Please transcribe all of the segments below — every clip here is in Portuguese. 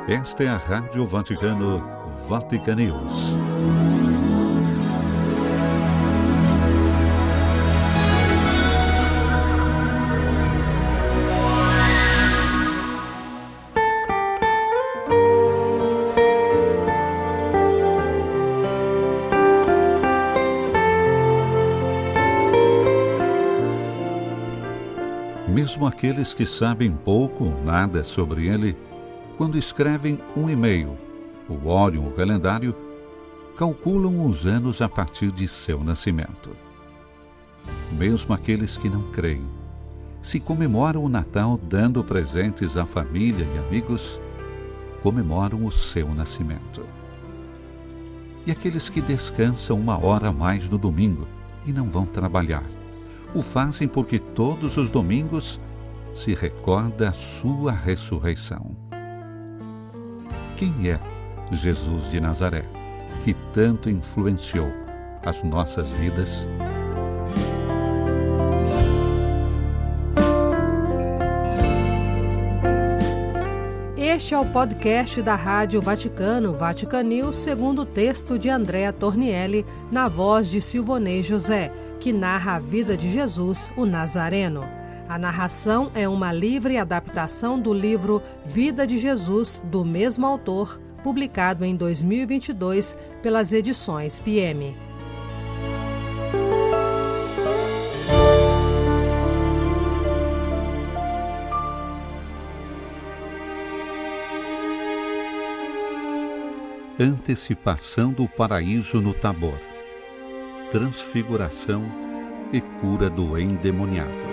Esta é a Rádio Vaticano, Vatican News. Mesmo aqueles que sabem pouco ou nada sobre ele, quando escrevem um e-mail, ou olham o calendário, calculam os anos a partir de seu nascimento. Mesmo aqueles que não creem, se comemoram o Natal dando presentes à família e amigos, comemoram o seu nascimento. E aqueles que descansam uma hora a mais no domingo e não vão trabalhar, o fazem porque todos os domingos se recorda a sua ressurreição. Quem é Jesus de Nazaré, que tanto influenciou as nossas vidas? Este é o podcast da Rádio Vaticano, Vatican News, segundo o texto de Andrea Tornielli, na voz de Silvonei José, que narra a vida de Jesus, o Nazareno. A narração é uma livre adaptação do livro Vida de Jesus, do mesmo autor, publicado em 2022 pelas edições PM. Antecipação do paraíso no Tabor, transfiguração e cura do endemoniado.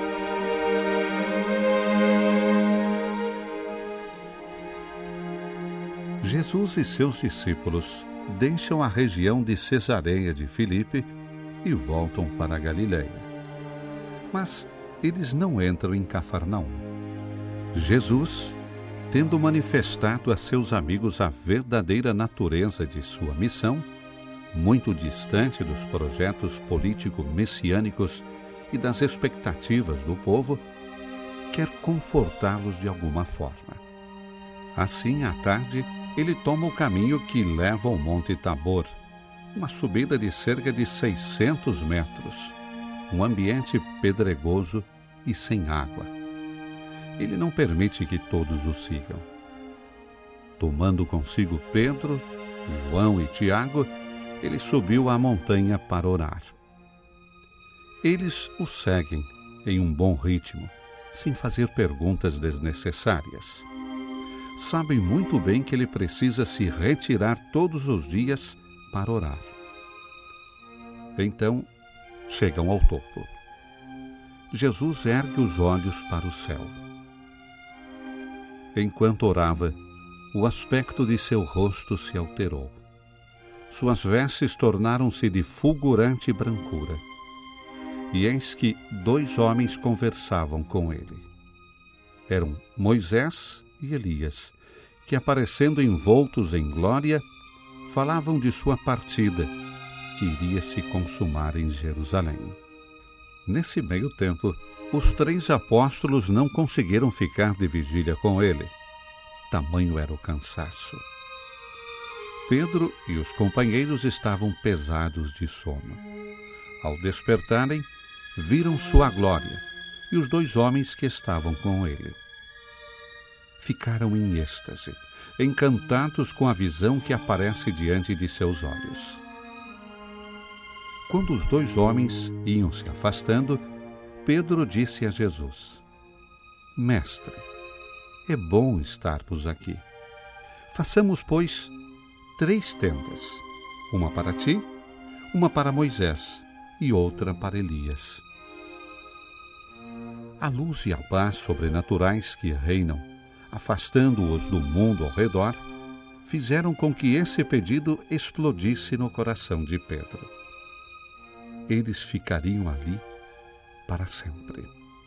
Jesus e seus discípulos deixam a região de Cesareia de Filipe e voltam para a Galileia. Mas eles não entram em Cafarnaum. Jesus, tendo manifestado a seus amigos a verdadeira natureza de sua missão, muito distante dos projetos político-messiânicos e das expectativas do povo, quer confortá-los de alguma forma. Assim, à tarde, ele toma o caminho que leva ao Monte Tabor, uma subida de cerca de 600 metros, um ambiente pedregoso e sem água. Ele não permite que todos o sigam. Tomando consigo Pedro, João e Tiago, ele subiu à montanha para orar. Eles o seguem em um bom ritmo, sem fazer perguntas desnecessárias. Sabem muito bem que ele precisa se retirar todos os dias para orar. Então, chegam ao topo. Jesus ergue os olhos para o céu. Enquanto orava, o aspecto de seu rosto se alterou. Suas vestes tornaram-se de fulgurante brancura. E eis que 2 homens conversavam com ele. Eram Moisés e Elias, que, aparecendo envoltos em glória, falavam de sua partida, que iria se consumar em Jerusalém. Nesse meio tempo, os 3 apóstolos não conseguiram ficar de vigília com ele. Tamanho era o cansaço. Pedro e os companheiros estavam pesados de sono. Ao despertarem, viram sua glória e os 2 homens que estavam com ele. Ficaram em êxtase, encantados com a visão que aparece diante de seus olhos. Quando os 2 homens iam se afastando, Pedro disse a Jesus: Mestre, é bom estarmos aqui. Façamos, pois, 3 tendas, uma para ti, uma para Moisés e outra para Elias. A luz e a paz sobrenaturais que reinam, afastando-os do mundo ao redor, fizeram com que esse pedido explodisse no coração de Pedro. Eles ficariam ali para sempre.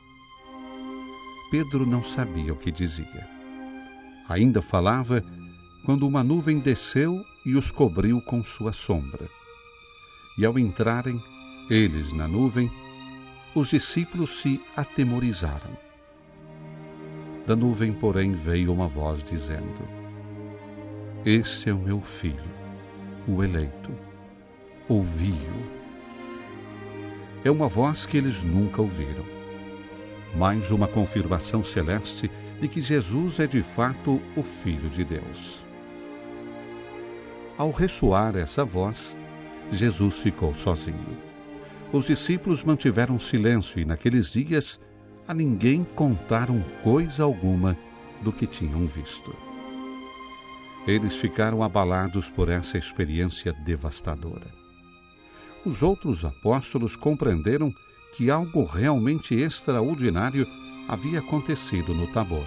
Pedro não sabia o que dizia. Ainda falava quando uma nuvem desceu e os cobriu com sua sombra. E ao entrarem, eles na nuvem, os discípulos se atemorizaram. Da nuvem, porém, veio uma voz dizendo: Este é o meu filho, o eleito. Ouvi-o. É uma voz que eles nunca ouviram. Mais uma confirmação celeste de que Jesus é de fato o Filho de Deus. Ao ressoar essa voz, Jesus ficou sozinho. Os discípulos mantiveram silêncio e, naqueles dias, a ninguém contaram coisa alguma do que tinham visto. Eles ficaram abalados por essa experiência devastadora. Os outros apóstolos compreenderam que algo realmente extraordinário havia acontecido no Tabor.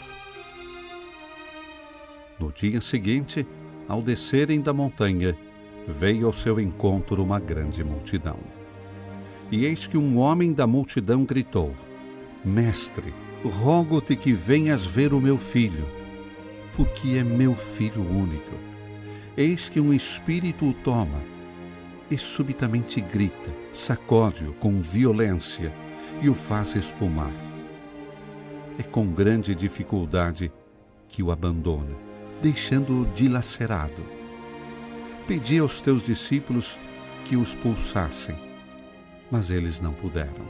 No dia seguinte, ao descerem da montanha, veio ao seu encontro uma grande multidão. E eis que um homem da multidão gritou: Mestre, rogo-te que venhas ver o meu filho, porque é meu filho único. Eis que um espírito o toma, e subitamente grita, sacode-o com violência e o faz espumar. É com grande dificuldade que o abandona, deixando-o dilacerado. Pedi aos teus discípulos que o expulsassem, mas eles não puderam.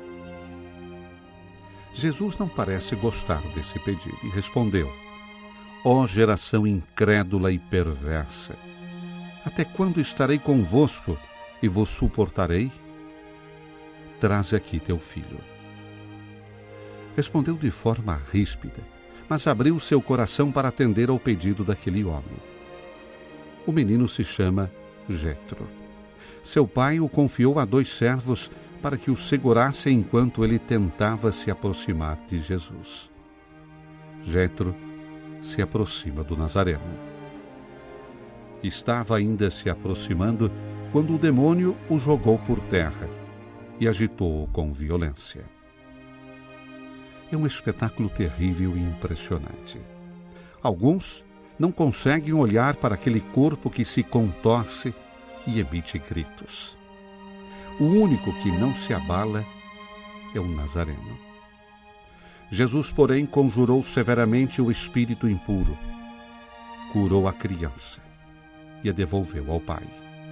Jesus não parece gostar desse pedido e respondeu: Ó geração incrédula e perversa, até quando estarei convosco e vos suportarei? Traze aqui teu filho. Respondeu de forma ríspida, mas abriu seu coração para atender ao pedido daquele homem. O menino se chama Jetro. Seu pai o confiou a 2 servos para que o segurassem enquanto ele tentava se aproximar de Jesus. Jetro se aproxima do Nazareno. Estava ainda se aproximando quando o demônio o jogou por terra e agitou-o com violência. É um espetáculo terrível e impressionante. Alguns não conseguem olhar para aquele corpo que se contorce e emite gritos. O único que não se abala é o Nazareno. Jesus, porém, conjurou severamente o espírito impuro, curou a criança e a devolveu ao pai.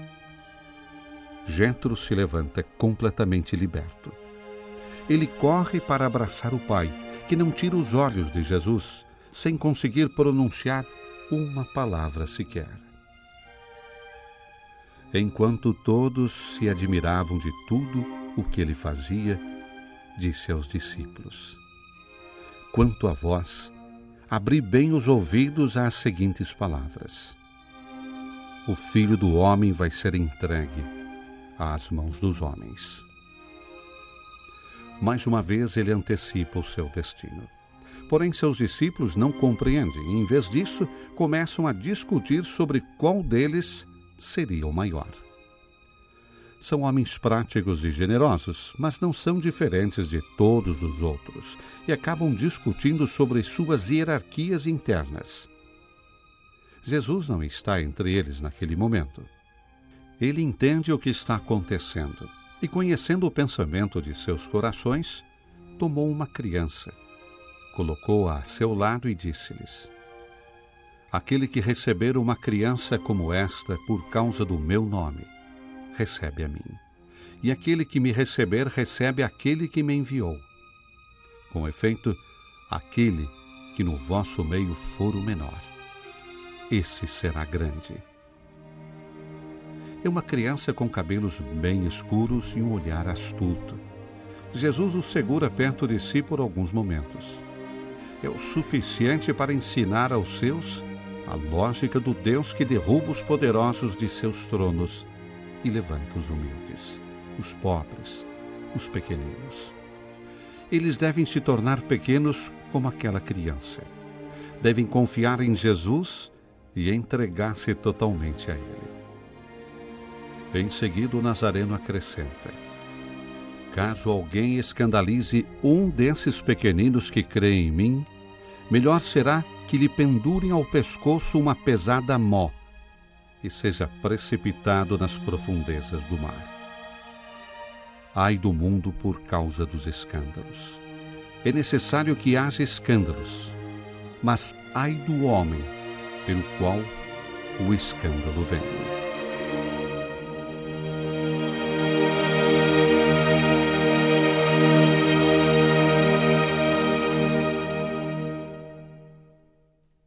Jetro se levanta completamente liberto. Ele corre para abraçar o pai, que não tira os olhos de Jesus, sem conseguir pronunciar uma palavra sequer. Enquanto todos se admiravam de tudo o que ele fazia, disse aos discípulos: Quanto a vós, abri bem os ouvidos às seguintes palavras: O Filho do Homem vai ser entregue às mãos dos homens. Mais uma vez ele antecipa o seu destino. Porém, seus discípulos não compreendem e, em vez disso, começam a discutir sobre qual deles seria o maior. São homens práticos e generosos, mas não são diferentes de todos os outros e acabam discutindo sobre suas hierarquias internas. Jesus não está entre eles naquele momento. Ele entende o que está acontecendo e, conhecendo o pensamento de seus corações, tomou uma criança, colocou-a a seu lado e disse-lhes: Aquele que receber uma criança como esta por causa do meu nome, recebe a mim. E aquele que me receber, recebe aquele que me enviou. Com efeito, aquele que no vosso meio for o menor, esse será grande. É uma criança com cabelos bem escuros e um olhar astuto. Jesus o segura perto de si por alguns momentos. É o suficiente para ensinar aos seus a lógica do Deus que derruba os poderosos de seus tronos e levanta os humildes, os pobres, os pequeninos. Eles devem se tornar pequenos como aquela criança. Devem confiar em Jesus e entregar-se totalmente a Ele. Em seguida, o Nazareno acrescenta: Caso alguém escandalize um desses pequeninos que creem em mim, melhor será que lhe pendurem ao pescoço uma pesada mó e seja precipitado nas profundezas do mar. Ai do mundo por causa dos escândalos. É necessário que haja escândalos, mas ai do homem pelo qual o escândalo veio.